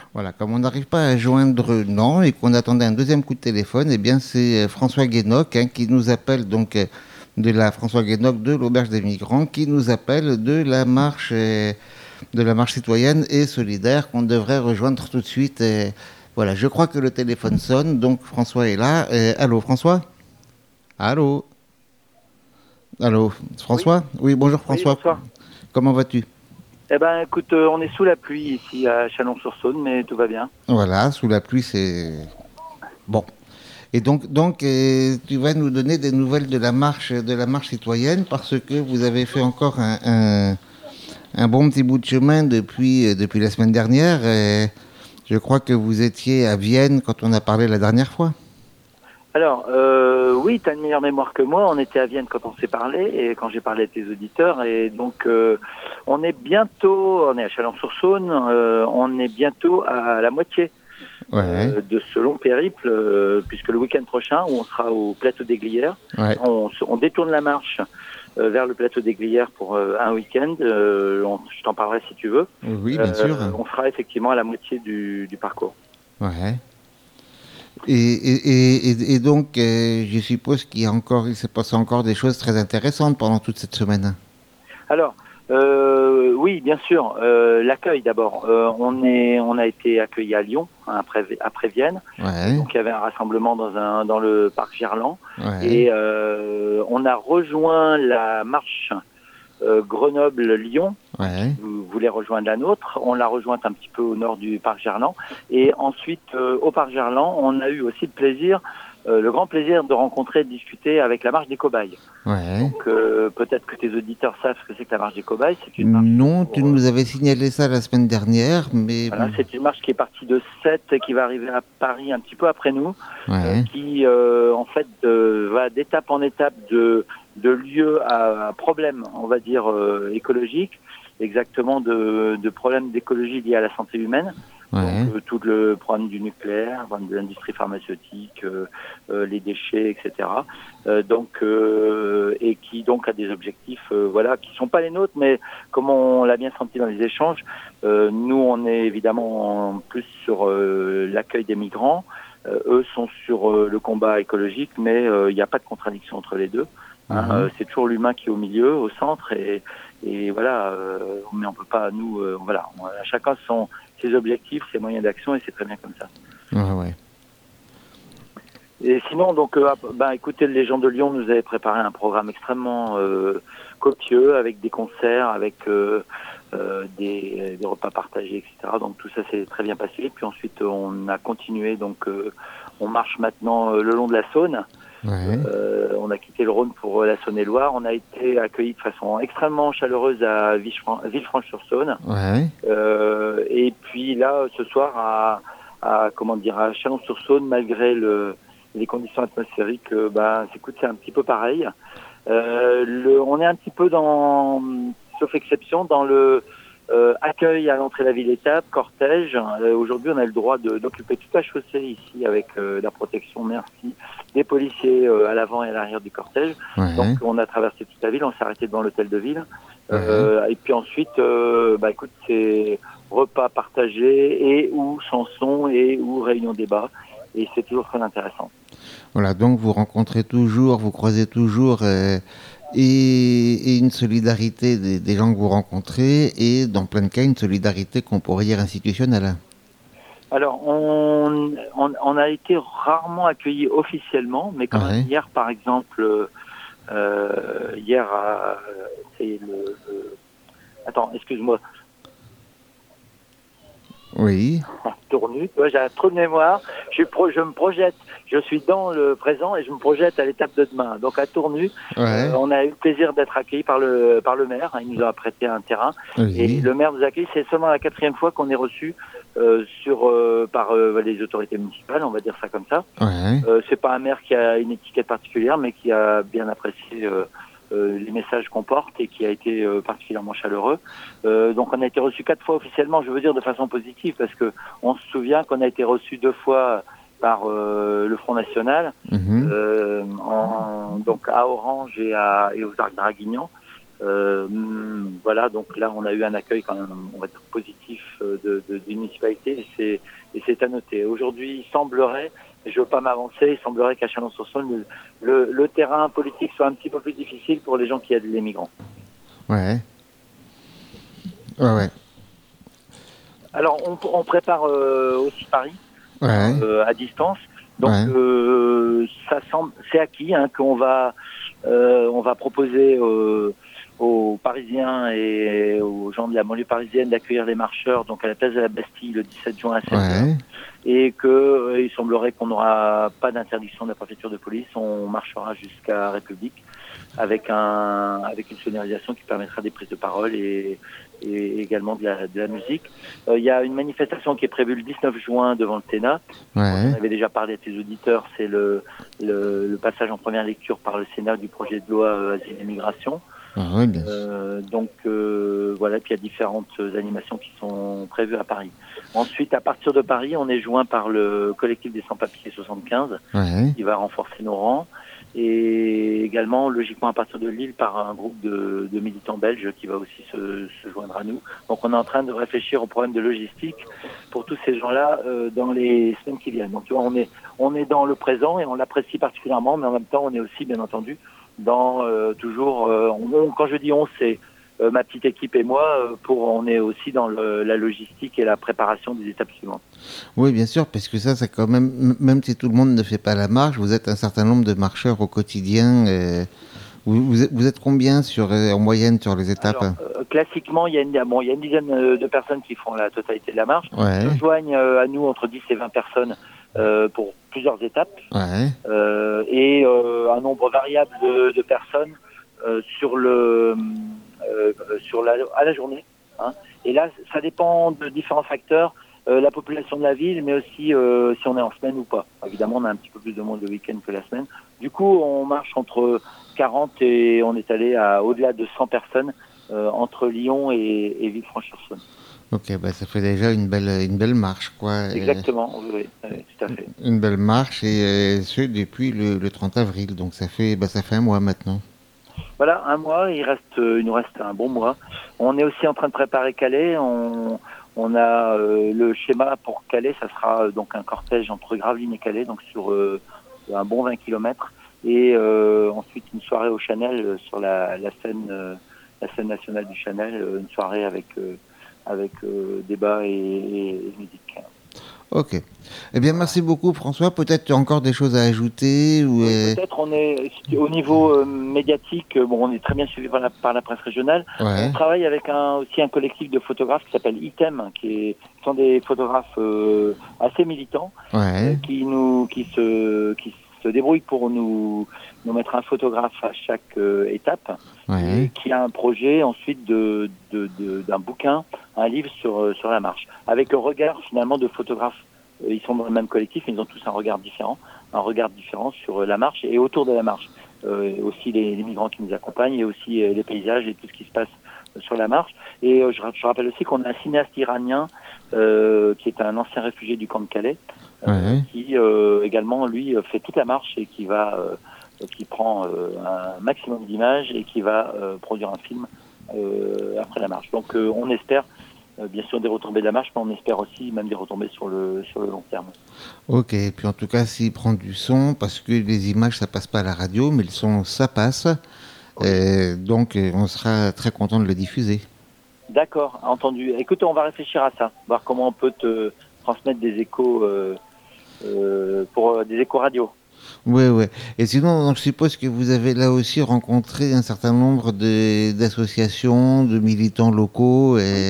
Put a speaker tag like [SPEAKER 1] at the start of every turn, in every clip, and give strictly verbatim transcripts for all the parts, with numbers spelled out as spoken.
[SPEAKER 1] Voilà, comme on n'arrive pas à joindre non et qu'on attendait un deuxième coup de téléphone, eh bien c'est euh, François Guénoc hein, qui nous appelle donc euh, de la François Guénoc de l'Auberge des Migrants, qui nous appelle de la marche euh, de la marche citoyenne et solidaire qu'on devrait rejoindre tout de suite. Et voilà, je crois que le téléphone sonne, donc François est là. Et, allô, François? Allô? Allô,
[SPEAKER 2] Oui,
[SPEAKER 1] François? Oui, bonjour
[SPEAKER 2] oui,
[SPEAKER 1] François.
[SPEAKER 2] bonsoir.
[SPEAKER 1] Comment vas-tu?
[SPEAKER 2] Eh ben, écoute, euh, on est sous la pluie ici à Chalon-sur-Saône, mais tout va bien.
[SPEAKER 1] Voilà, sous la pluie, c'est bon. Et donc, donc euh, tu vas nous donner des nouvelles de la marche, de la marche citoyenne parce que vous avez fait encore un, un, un bon petit bout de chemin depuis, euh, depuis la semaine dernière. Et je crois que vous étiez à Vienne quand on a parlé la dernière fois.
[SPEAKER 2] Alors, euh, oui, tu as une meilleure mémoire que moi. On était à Vienne quand on s'est parlé et quand j'ai parlé à tes auditeurs. Et donc, euh, on est bientôt, on est à Chalon-sur-Saône, euh, on est bientôt à la moitié
[SPEAKER 1] Ouais,
[SPEAKER 2] euh, de ce long périple, euh, puisque le week-end prochain, où on sera au plateau des Glières,
[SPEAKER 1] ouais.
[SPEAKER 2] on, se- on détourne la marche euh, vers le plateau des Glières pour euh, un week-end. Euh, on- je t'en parlerai si tu veux.
[SPEAKER 1] Oui, bien sûr.
[SPEAKER 2] Euh, on sera effectivement à la moitié du, du parcours.
[SPEAKER 1] Ouais. Et, et, et, et- et donc, euh, je suppose qu'il y a encore, il s'est passé encore des choses très intéressantes pendant toute cette semaine.
[SPEAKER 2] Alors, euh, oui, bien sûr. Euh, l'accueil d'abord. Euh, on est, on a été accueillis à Lyon hein, après après Vienne. Euh,
[SPEAKER 1] Ouais,
[SPEAKER 2] donc il y avait un rassemblement dans un dans le parc Gerland
[SPEAKER 1] ouais,
[SPEAKER 2] et euh, on a rejoint la marche euh, Grenoble-Lyon hein, qui
[SPEAKER 1] ouais.
[SPEAKER 2] vou- voulait rejoindre la nôtre. On l'a rejointe un petit peu au nord du parc Gerland et ensuite euh, au parc Gerland, on a eu aussi le plaisir, euh, le grand plaisir de rencontrer et de discuter avec la marche des cobayes.
[SPEAKER 1] Ouais.
[SPEAKER 2] Donc euh, peut-être que tes auditeurs savent ce que c'est que la marche des cobayes. C'est une marche
[SPEAKER 1] Non, tu
[SPEAKER 2] pour euh,
[SPEAKER 1] nous avais signalé ça la semaine dernière, mais
[SPEAKER 2] voilà, c'est une marche qui est partie de Sète et qui va arriver à Paris un petit peu après nous, euh,
[SPEAKER 1] ouais,
[SPEAKER 2] qui euh, en fait euh, va d'étape en étape de de lieu à, à problème, on va dire euh, écologique, exactement de, de problèmes d'écologie liés à la santé humaine. Donc
[SPEAKER 1] ouais.
[SPEAKER 2] euh, tout le problème du nucléaire, de l'industrie pharmaceutique, euh, euh, les déchets, et cetera. Euh, donc euh, et qui donc a des objectifs, euh, voilà, qui sont pas les nôtres, mais comme on l'a bien senti dans les échanges, euh, nous on est évidemment en plus sur euh, l'accueil des migrants. Euh, eux sont sur euh, le combat écologique, mais il n'y a pas de contradiction entre les deux. Hein,
[SPEAKER 1] Mhm.
[SPEAKER 2] euh, c'est toujours l'humain qui est au milieu, au centre, et, et voilà. Euh, mais on peut pas, nous, euh, voilà, on, chacun son ses objectifs, ses moyens d'action, et c'est très bien comme ça.
[SPEAKER 1] Ouais, ouais.
[SPEAKER 2] Et sinon, donc, euh, ben, écoutez, les gens de Lyon nous avaient préparé un programme extrêmement euh, copieux, avec des concerts, avec euh, euh, des, des repas partagés, et cetera. Donc tout ça s'est très bien passé. Puis ensuite, on a continué. Donc, euh, on marche maintenant euh, le long de la Saône.
[SPEAKER 1] Ouais,
[SPEAKER 2] Euh, on a quitté le Rhône pour la Saône-et-Loire. On a été accueillis de façon extrêmement chaleureuse à Villefran- Villefranche-sur-Saône.
[SPEAKER 1] ouais.
[SPEAKER 2] Euh, et puis là, ce soir, à, à comment dire, à Chalon-sur-Saône, malgré le, les conditions atmosphériques, euh, bah, écoute, c'est un petit peu pareil. Euh, le, on est un petit peu dans, sauf exception, dans le euh, accueil à l'entrée de la ville-étape, cortège. Euh, aujourd'hui, on a le droit de, d'occuper toute la chaussée ici avec euh, la protection, merci, des policiers euh, à l'avant et à l'arrière du cortège. Donc,
[SPEAKER 1] Ouais,
[SPEAKER 2] on a traversé toute la ville, on s'est arrêté devant l'hôtel de ville.
[SPEAKER 1] ouais.
[SPEAKER 2] Euh, et puis ensuite, euh, bah écoute, c'est repas partagés et ou chansons et ou réunion débat. Et c'est toujours très intéressant.
[SPEAKER 1] Voilà, donc vous rencontrez toujours, vous croisez toujours euh, et, et une solidarité des, des gens que vous rencontrez et dans plein de cas une solidarité qu'on pourrait dire institutionnelle.
[SPEAKER 2] Alors, on, on, on a été rarement accueillis officiellement, mais quand même
[SPEAKER 1] Ouais,
[SPEAKER 2] hier, par exemple, euh, hier, euh, c'est le, le... Attends, excuse-moi,
[SPEAKER 1] oui,
[SPEAKER 2] tournu. Ouais, j'ai un trou de mémoire. Je, suis pro, je me projette. Je suis dans le présent et je me projette à l'étape de demain. Donc à Tournu, euh,
[SPEAKER 1] ouais,
[SPEAKER 2] on a eu le plaisir d'être accueillis par le par le maire. Il nous a prêté un terrain et
[SPEAKER 1] oui,
[SPEAKER 2] le maire nous a accueillis. C'est seulement la quatrième fois qu'on est reçu euh, sur euh, par euh, les autorités municipales. On va dire ça comme ça.
[SPEAKER 1] ouais,
[SPEAKER 2] Euh, c'est pas un maire qui a une étiquette particulière, mais qui a bien apprécié euh, euh, les messages qu'on porte et qui a été euh, particulièrement chaleureux. Euh, donc on a été reçu quatre fois officiellement, je veux dire de façon positive, parce que on se souvient qu'on a été reçu deux fois par euh, le Front National,
[SPEAKER 1] mhm,
[SPEAKER 2] euh, en, donc à Orange et, à, et aux Arcs Draguignan. Euh, voilà, donc là, on a eu un accueil quand même, on va dire, positif de, de, d'une municipalité, et c'est, et c'est à noter. Aujourd'hui, il semblerait, et je veux pas m'avancer, il semblerait qu'à Chalon-sur-Saône, le, le, le terrain politique soit un petit peu plus difficile pour les gens qui aident les migrants.
[SPEAKER 1] Ouais. Ouais, ouais.
[SPEAKER 2] Alors, on, on prépare euh, aussi Paris, hein,
[SPEAKER 1] Ouais.
[SPEAKER 2] euh, à distance. Donc,
[SPEAKER 1] Ouais.
[SPEAKER 2] euh, ça semble, c'est acquis hein, qu'on va, euh, on va proposer euh, aux Parisiens et aux gens de la banlieue parisienne d'accueillir les marcheurs donc à la place de la Bastille le dix-sept juin à seize heures.
[SPEAKER 1] Ouais.
[SPEAKER 2] Et que euh, il semblerait qu'on n'aura pas d'interdiction de la préfecture de police. On marchera jusqu'à République avec un avec une sonorisation qui permettra des prises de parole et, et également de la, de la musique. Euh, il y a une manifestation qui est prévue le dix-neuf juin devant le Sénat. Je crois qu'on
[SPEAKER 1] Ouais.
[SPEAKER 2] avait déjà parlé à tes auditeurs. C'est le, le, le passage en première lecture par le Sénat du projet de loi euh, Asile et Migration.
[SPEAKER 1] Ah, ouais, bien sûr.
[SPEAKER 2] Euh, donc euh, voilà, puis il y a différentes animations qui sont prévues à Paris. Ensuite, à partir de Paris, on est joint par le collectif des sans-papiers soixante-quinze,
[SPEAKER 1] Ouais.
[SPEAKER 2] qui va renforcer nos rangs, et également, logiquement, à partir de Lille, par un groupe de, de militants belges qui va aussi se, se joindre à nous. Donc on est en train de réfléchir au problème de logistique pour tous ces gens-là euh, dans les semaines qui viennent. Donc tu vois, on est, on est dans le présent et on l'apprécie particulièrement, mais en même temps, on est aussi, bien entendu, dans euh, toujours, euh, on, quand je dis on, c'est euh, ma petite équipe et moi, euh, pour on est aussi dans le, la logistique et la préparation des étapes suivantes.
[SPEAKER 1] Oui, bien sûr, parce que ça, c'est quand même, m- même si tout le monde ne fait pas la marche, vous êtes un certain nombre de marcheurs au quotidien. euh, vous, vous êtes, vous êtes combien sur, euh, en moyenne sur les étapes?
[SPEAKER 2] Alors, euh, classiquement, il y, a une, bon, il y a une dizaine euh, de personnes qui font la totalité de la marche. Se
[SPEAKER 1] Ouais,
[SPEAKER 2] joignent euh, à nous entre dix et vingt personnes euh, pour plusieurs étapes
[SPEAKER 1] ouais,
[SPEAKER 2] euh, et euh, un nombre variable de, de personnes euh, sur le euh, sur la à la journée. Hein. Et là, ça dépend de différents facteurs, euh, la population de la ville, mais aussi euh, si on est en semaine ou pas. Évidemment, on a un petit peu plus de monde le week-end que la semaine. Du coup, on marche entre quarante et on est allé à au-delà de cent personnes euh, entre Lyon et, et Villefranche-sur-Saône.
[SPEAKER 1] ok, bah ça fait déjà une belle, une belle marche, quoi. euh,
[SPEAKER 2] Exactement, oui, oui, oui, tout à fait.
[SPEAKER 1] Une belle marche, et euh, ce depuis le, le trente avril, donc ça fait, bah, ça fait un mois maintenant.
[SPEAKER 2] Voilà, un mois, il reste, euh, il nous reste un bon mois. On est aussi en train de préparer Calais. On, on a euh, le schéma pour Calais, ça sera euh, donc un cortège entre Gravelines et Calais, donc sur euh, un bon vingt kilomètres. Et euh, ensuite une soirée au Chanel euh, sur la, la scène, euh, la scène nationale du Chanel, euh, une soirée avec euh, avec euh, débat et, et, et musique.
[SPEAKER 1] Ok. Eh bien, merci beaucoup, François. Peut-être tu as encore des choses à ajouter ou.
[SPEAKER 2] Oui,
[SPEAKER 1] euh,
[SPEAKER 2] peut-être on est au niveau euh, médiatique, euh, bon, on est très bien suivi par la, par la presse régionale. On
[SPEAKER 1] Ouais,
[SPEAKER 2] travaille avec un, aussi un collectif de photographes qui s'appelle Item, qui, est, qui sont des photographes euh, assez militants, euh,
[SPEAKER 1] ouais,
[SPEAKER 2] qui nous, qui se, qui se débrouillent pour nous, nous mettre un photographe à chaque euh, étape, et
[SPEAKER 1] ouais,
[SPEAKER 2] qui a un projet ensuite de, de, de, d'un bouquin, un livre sur, euh, sur la marche, avec le regard finalement de photographes. Euh, Ils sont dans le même collectif, mais ils ont tous un regard différent. un regard différent sur la marche et autour de la marche. Euh, aussi les, les migrants qui nous accompagnent et aussi euh, les paysages et tout ce qui se passe euh, sur la marche. Et euh, je, je rappelle aussi qu'on a un cinéaste iranien euh, qui est un ancien réfugié du camp de Calais, euh,
[SPEAKER 1] ouais.
[SPEAKER 2] qui euh, également lui fait toute la marche et qui va, euh, qui prend euh, un maximum d'images et qui va euh, produire un film euh, après la marche. Donc euh, on espère euh, bien sûr des retombées de la marche, mais on espère aussi même des retombées sur le sur le long terme.
[SPEAKER 1] Ok. Et puis en tout cas, s'il prend du son, parce que les images, ça passe pas à la radio, mais le son, ça passe.
[SPEAKER 2] Oui.
[SPEAKER 1] Euh, donc, euh, on sera très content de le diffuser.
[SPEAKER 2] D'accord, entendu. Écoute, on va réfléchir à ça, voir comment on peut te transmettre des échos euh, euh, pour euh, des échos radio.
[SPEAKER 1] Ouais, ouais. Et sinon, donc, je suppose que vous avez là aussi rencontré un certain nombre de- d'associations, de militants locaux.
[SPEAKER 2] Oui,
[SPEAKER 1] Et.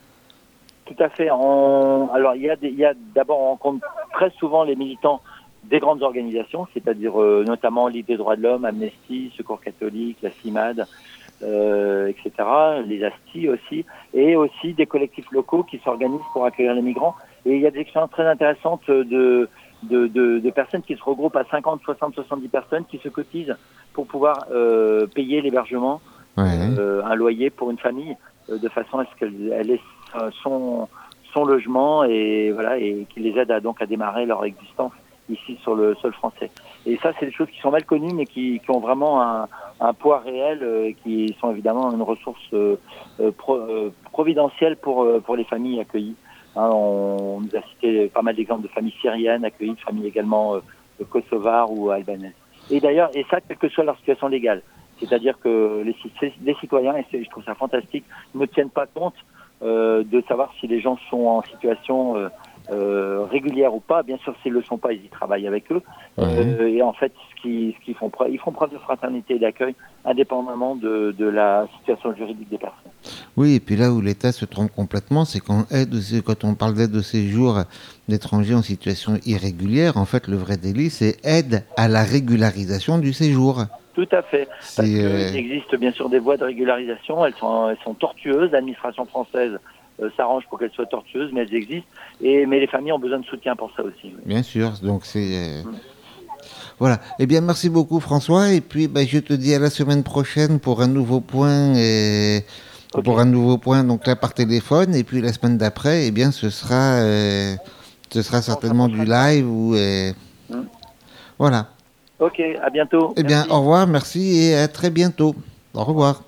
[SPEAKER 2] tout à fait. On... Alors, il y a, des... il y a d'abord, on rencontre très souvent les militants des grandes organisations, c'est-à-dire euh, notamment Ligue des droits de l'homme, Amnesty, Secours catholique, la CIMAD, euh, et cetera, les ASTI aussi, et aussi des collectifs locaux qui s'organisent pour accueillir les migrants. Et il y a des expériences très intéressantes de, de, de, de personnes qui se regroupent à cinquante, soixante, soixante-dix personnes qui se cotisent pour pouvoir euh, payer l'hébergement,
[SPEAKER 1] Ouais,
[SPEAKER 2] euh, un loyer pour une famille, euh, de façon à ce qu'elle elle ait son, son logement et voilà et qui les aide à, donc à démarrer leur existence ici sur le sol français. Et ça, c'est des choses qui sont mal connues, mais qui, qui ont vraiment un, un poids réel, euh, qui sont évidemment une ressource euh, pro, euh, providentielle pour, euh, pour les familles accueillies. Hein, on, on nous a cité pas mal d'exemples de familles syriennes accueillies, de familles également euh, kosovares ou albanaises. Et d'ailleurs, et ça, quelle que soit leur situation légale. C'est-à-dire que les, les citoyens, et je trouve ça fantastique, ne tiennent pas compte euh, de savoir si les gens sont en situation euh, euh, régulière ou pas. Bien sûr, s'ils ne le sont pas, ils y travaillent avec eux. Mmh. Euh, et en fait, ce qu'ils, ce qu'ils font preuve, ils font preuve de fraternité et d'accueil, indépendamment de, de la situation juridique des personnes.
[SPEAKER 1] Oui, et puis là où l'État se trompe complètement, c'est quand, aide, quand on parle d'aide au séjour d'étrangers en situation irrégulière, en fait, le vrai délit, c'est aide à la régularisation du séjour.
[SPEAKER 2] Tout à fait. C'est Parce qu'il euh... existe bien sûr des voies de régularisation, elles sont, elles sont tortueuses, l'administration française euh, s'arrange pour qu'elles soient tortueuses, mais elles existent, et, mais les familles ont besoin de soutien pour ça aussi. Oui.
[SPEAKER 1] Bien sûr, donc c'est... Euh... Mmh. Voilà. Eh bien, merci beaucoup François, et puis bah, je te dis à la semaine prochaine pour un nouveau point, et... okay. pour un nouveau point, donc là par téléphone, et puis la semaine d'après, eh bien ce sera, euh... ce sera certainement du live, ou... Euh... Mmh. Voilà.
[SPEAKER 2] Ok, à bientôt.
[SPEAKER 1] Eh bien, merci. Au revoir, merci et à très bientôt. Au revoir.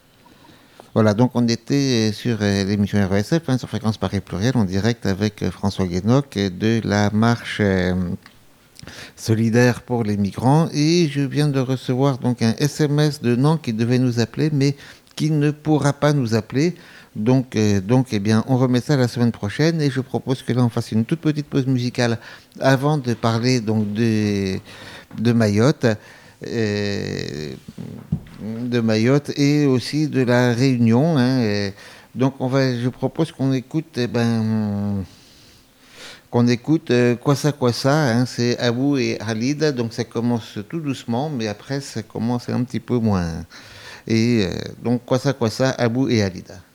[SPEAKER 1] Voilà, donc on était sur l'émission R E S F, hein, sur Fréquence Paris Pluriel, en direct avec François Guénoc de la marche euh, solidaire pour les migrants. Et je viens de recevoir donc un S M S de Nantes qui devait nous appeler, mais qui ne pourra pas nous appeler. Donc, euh, donc, eh bien, on remet ça la semaine prochaine et je propose que là, on fasse une toute petite pause musicale avant de parler donc de, de Mayotte, euh, de Mayotte et aussi de la Réunion. Hein, et donc, on va, je propose qu'on écoute, eh ben, qu'on écoute euh, Quoi ça, quoi ça. Hein, c'est Abou et Halid. Donc, ça commence tout doucement, mais après, ça commence un petit peu moins. Et euh, donc, Quoi ça, quoi ça, Abou et Halid.